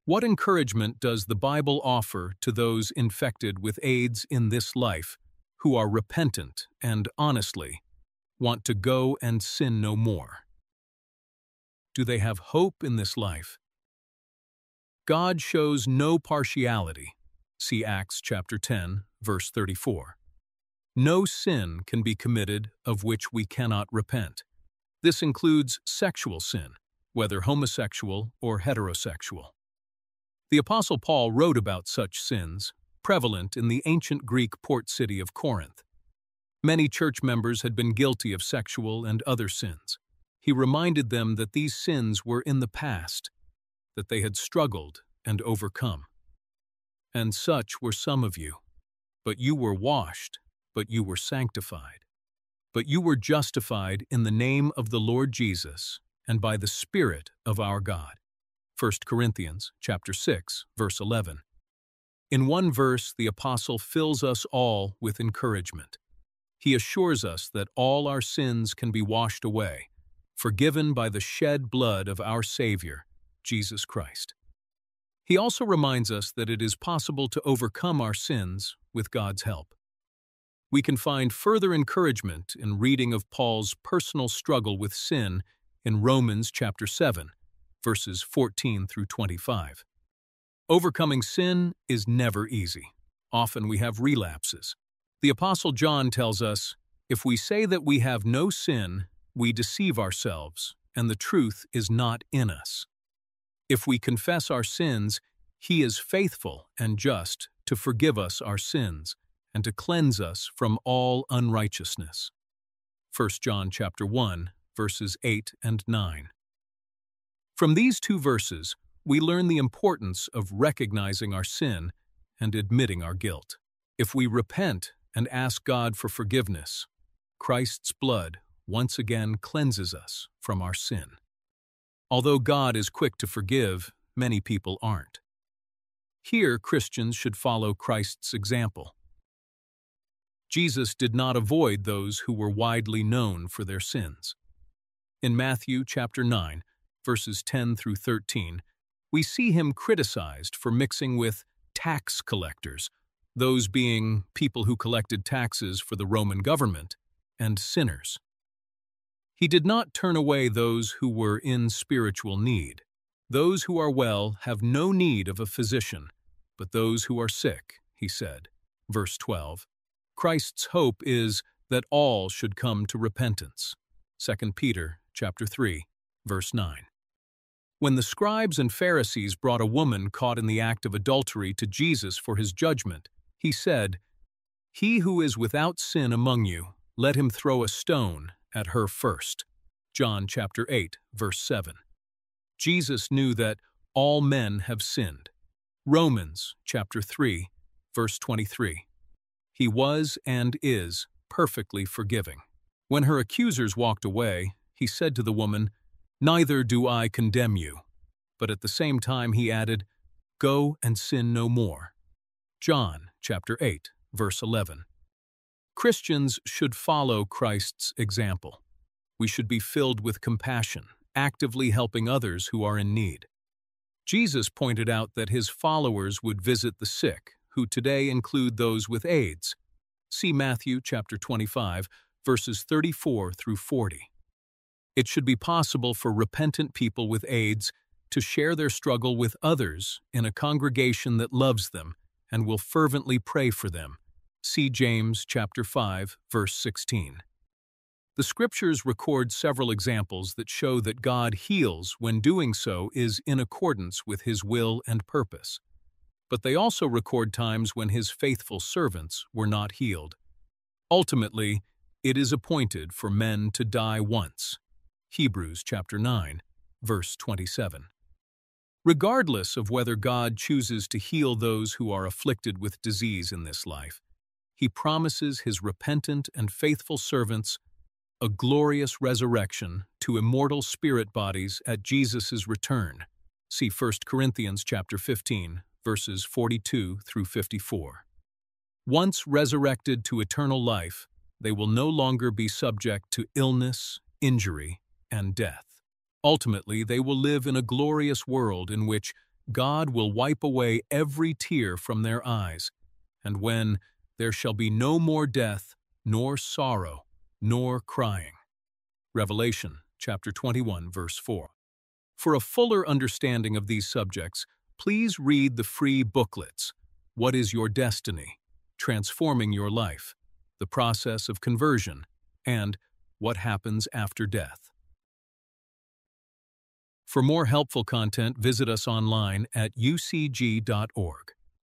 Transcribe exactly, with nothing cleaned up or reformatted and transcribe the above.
What encouragement does the Bible offer to those infected with AIDS in this life who are repentant and, honestly, want to go and sin no more? Do they have hope in this life? God shows no partiality. See Acts chapter ten, verse thirty-four. No sin can be committed of which we cannot repent. This includes sexual sin, whether homosexual or heterosexual. The Apostle Paul wrote about such sins, prevalent in the ancient Greek port city of Corinth. Many church members had been guilty of sexual and other sins. He reminded them that these sins were in the past, that they had struggled and overcome. And such were some of you. But you were washed, but you were sanctified. But you were justified in the name of the Lord Jesus and by the Spirit of our God. First Corinthians chapter six, verse eleven. In one verse, the apostle fills us all with encouragement. He assures us that all our sins can be washed away, forgiven by the shed blood of our Savior, Jesus Christ. He also reminds us that it is possible to overcome our sins with God's help. We can find further encouragement in reading of Paul's personal struggle with sin in Romans chapter seven, verses fourteen through twenty-five. Overcoming sin is never easy. Often we have relapses. The Apostle John tells us, "If we say that we have no sin, we deceive ourselves, and the truth is not in us. If we confess our sins, he is faithful and just to forgive us our sins and to cleanse us from all unrighteousness." First John chapter one, verses eight and nine. From these two verses, we learn the importance of recognizing our sin and admitting our guilt. If we repent and ask God for forgiveness, Christ's blood once again cleanses us from our sin. Although God is quick to forgive, many people aren't. Here, Christians should follow Christ's example. Jesus did not avoid those who were widely known for their sins. In Matthew chapter nine, verses ten through thirteen, we see him criticized for mixing with tax collectors, those being people who collected taxes for the Roman government, and sinners. He did not turn away those who were in spiritual need. Those who are well have no need of a physician, but those who are sick, he said. Verse twelve. Christ's hope is that all should come to repentance. Second Peter chapter three, verse nine. When the scribes and Pharisees brought a woman caught in the act of adultery to Jesus for his judgment, he said, "He who is without sin among you, let him throw a stone at her first." John chapter eight, verse seven. Jesus knew that all men have sinned. Romans chapter three, verse twenty-three. He was and is perfectly forgiving. When her accusers walked away, he said to the woman, "Neither do I condemn you." But at the same time he added, "Go and sin no more." John chapter eight, verse eleven. Christians should follow Christ's example. We should be filled with compassion, actively helping others who are in need. Jesus pointed out that his followers would visit the sick, who today include those with AIDS. See Matthew chapter twenty-five, verses thirty-four through forty. It should be possible for repentant people with AIDS to share their struggle with others in a congregation that loves them and will fervently pray for them. See James chapter five, verse sixteen. The Scriptures record several examples that show that God heals when doing so is in accordance with His will and purpose. But they also record times when His faithful servants were not healed. Ultimately, it is appointed for men to die once. Hebrews chapter nine, verse twenty-seven. Regardless of whether God chooses to heal those who are afflicted with disease in this life, He promises His repentant and faithful servants a glorious resurrection to immortal spirit bodies at Jesus' return. See First Corinthians chapter fifteen, verses forty-two through fifty-four. Once resurrected to eternal life, they will no longer be subject to illness, injury, and death. Ultimately, they will live in a glorious world in which God will wipe away every tear from their eyes, and when there shall be no more death, nor sorrow, nor crying. Revelation chapter twenty-one, verse four. For a fuller understanding of these subjects, please read the free booklets, What is Your Destiny? Transforming Your Life, The Process of Conversion, and What Happens After Death. For more helpful content, visit us online at u c g dot org.